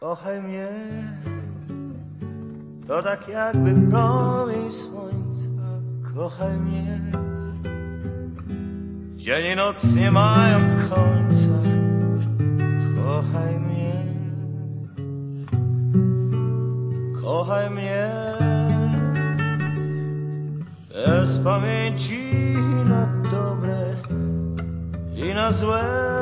Kochaj mnie, to tak jakby promień słońca. Kochaj mnie, dzień i noc nie mają końca. Kochaj mnie, kochaj mnie, bez pamięci na dobre i na złe.